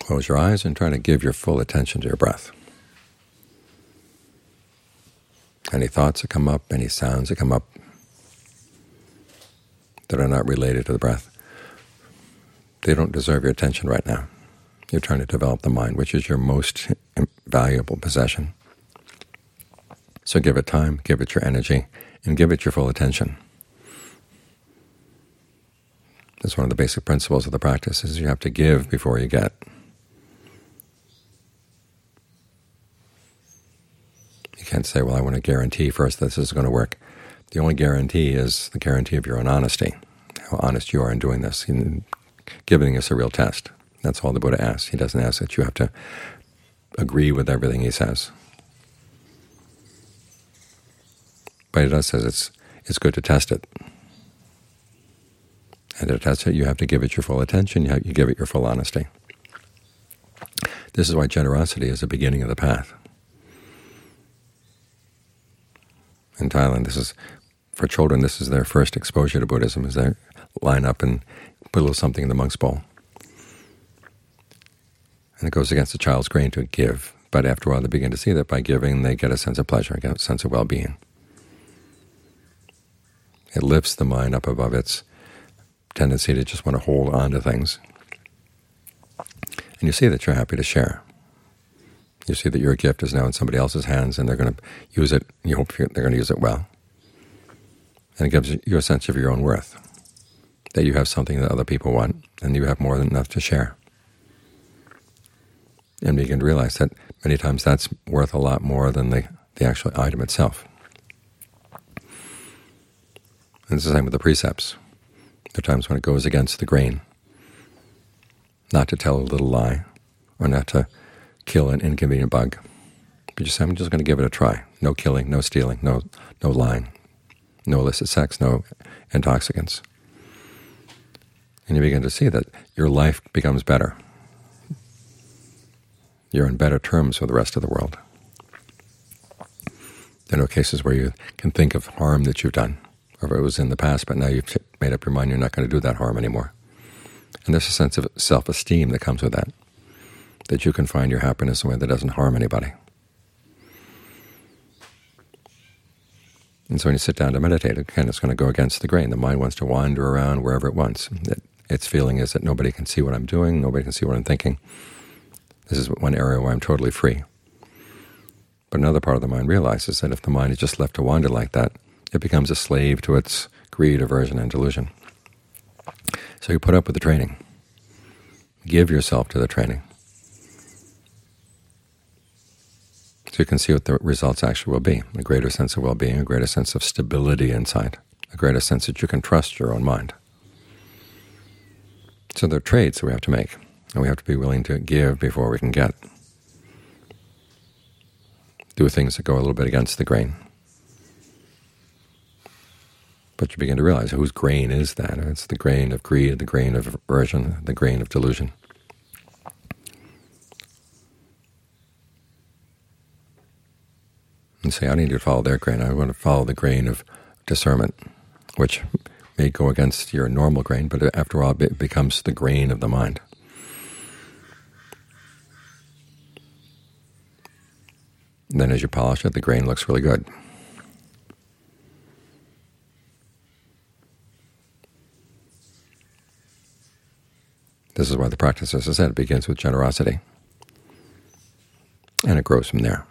Close your eyes and try to give your full attention to your breath. Any thoughts that come up, any sounds that come up that are not related to the breath, they don't deserve your attention right now. You're trying to develop the mind, which is your most valuable possession. So give it time, give it your energy, and give it your full attention. That's one of the basic principles of the practice, is you have to give before you get. You can't say, well, I want to guarantee first that this is going to work. The only guarantee is the guarantee of your own honesty, how honest you are in doing this, in giving us a real test. That's all the Buddha asks. He doesn't ask that you have to agree with everything he says. But he does say it's good to test it. And to test it, you have to give it your full attention, you give it your full honesty. This is why generosity is the beginning of the path. In Thailand, for children, this is their first exposure to Buddhism, is they line up and put a little something in the monk's bowl. And it goes against the child's grain to give, but after a while they begin to see that by giving they get a sense of pleasure, get a sense of well-being. It lifts the mind up above its tendency to just want to hold on to things. And you see that you're happy to share. You see that your gift is now in somebody else's hands and they're going to use it. You hope they're going to use it well. And it gives you a sense of your own worth, that you have something that other people want and you have more than enough to share. And you begin to realize that many times that's worth a lot more than the actual item itself. And it's the same with the precepts. There are times when it goes against the grain, not to tell a little lie or not to kill an inconvenient bug. But you say, I'm just going to give it a try. No killing, no stealing, no lying, no illicit sex, no intoxicants. And you begin to see that your life becomes better. You're on better terms with the rest of the world. There are no cases where you can think of harm that you've done, or if it was in the past, but now you've made up your mind you're not going to do that harm anymore. And there's a sense of self-esteem that comes with that you can find your happiness in a way that doesn't harm anybody. And so when you sit down to meditate, again, it's going to go against the grain. The mind wants to wander around wherever it wants. Its feeling is that nobody can see what I'm doing, nobody can see what I'm thinking. This is one area where I'm totally free. But another part of the mind realizes that if the mind is just left to wander like that, it becomes a slave to its greed, aversion, and delusion. So you put up with the training. Give yourself to the training. So you can see what the results actually will be: a greater sense of well-being, a greater sense of stability inside, a greater sense that you can trust your own mind. So there are trades that we have to make, and we have to be willing to give before we can get. Do things that go a little bit against the grain. But you begin to realize whose grain is that? It's the grain of greed, the grain of aversion, the grain of delusion. And say, I need to follow their grain. I want to follow the grain of discernment, which may go against your normal grain, but after a while it becomes the grain of the mind. And then as you polish it, the grain looks really good. This is why the practice, as I said, begins with generosity, and it grows from there.